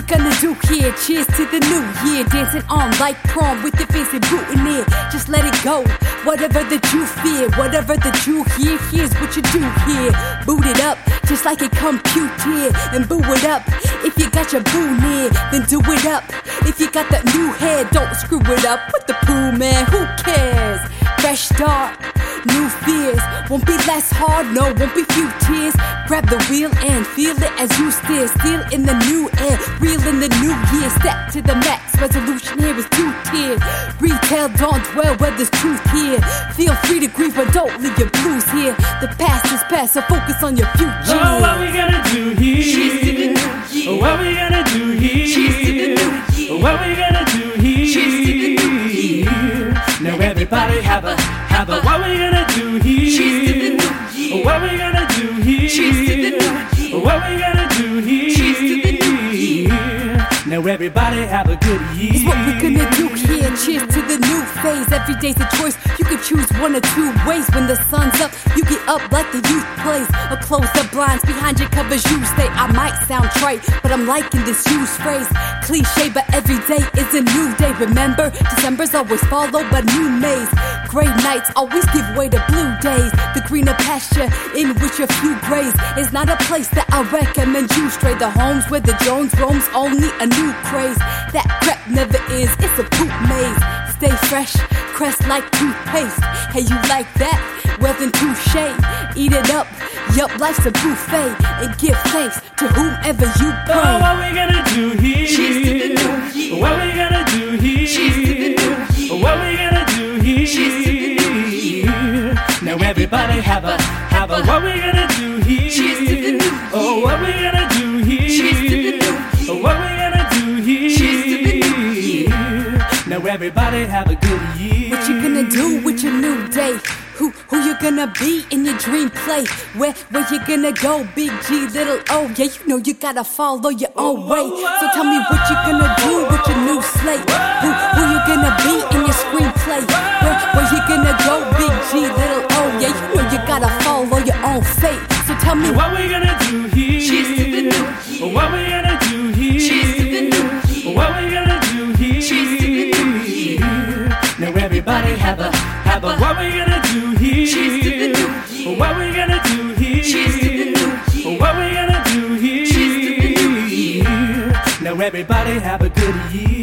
gonna do here? Cheers to the new year. Dancing on like prom with your fancy boot in it. Just let it go. Whatever that you fear, whatever that you hear, here's what you do here. Boot it up, just like it compute here. And boo it up. If you got your boo near, then do it up. If you got that new hair, don't screw it up with the poo, man. Who cares? Fresh start, new fears. Won't be less hard, no, won't be few tears. Grab the wheel and feel it as you steer. Steal in the new air, real in the new year. Step to the max, resolution here is 2 tiers. Retail, don't dwell where there's truth here. Feel free to grieve, but don't leave your blues here. The past is past, so focus on your future. Oh, what we gonna do here? Cheers to the new year. What we gonna do here? Cheers to the new year. What we gonna do here? Cheers to the new year. Now everybody have a what we gonna do here? Cheers to the new year. What we gonna do here? Cheers to the new year. What we gonna do here? Cheers to the new year. Now everybody have a good year. It's what we're gonna do here. Cheers to the new phase. Every day's a choice. You can choose one or two ways. When the sun's up, you get up like the youth plays. Or close the blinds behind your covers. You stay. I might sound trite, but I'm liking this used phrase. Cliche, but every day is a new day. Remember, December's always followed by new Mays. Gray nights always give way to blue days. The greener pasture in which a few graze is not a place that I recommend you stray. The homes where the Jones roams, only a new craze. That crap never is, it's a poop maze. Stay fresh, crest like toothpaste. Hey, you like that? Well then touche. Eat it up, yup, life's a buffet. And give thanks to whomever you pray. Oh, what we gonna do here? Cheers to the new year. What we gonna do here? Cheers to the new year. What we gonna do here? Cheers to the new year. Now everybody have a what we gonna do here? Cheers to the new year. Oh, what we gonna do here? Cheers to the new year. What we gonna do here? Cheers to the new year. Now everybody have a good year. What you gonna do with your new day? Who you gonna be in your dream play? Where you gonna go? Big G, little O. Yeah, you know you gotta follow your own way. So tell me what you gonna do with your new slate? Who you gonna be in your screenplay? Where you gonna go? Big G, little O. Yeah, you know you gotta follow your own fate. So tell me what we gonna do here? Cheers to the new year. What we gonna do here? Cheers to the new year. What we gonna do here? Cheers to the new year. Now everybody have a what we gonna do here? Cheers to the new year. What we gonna do here? Cheers to the new year. What we gonna do here? Cheers to the new year. Now everybody have a good year.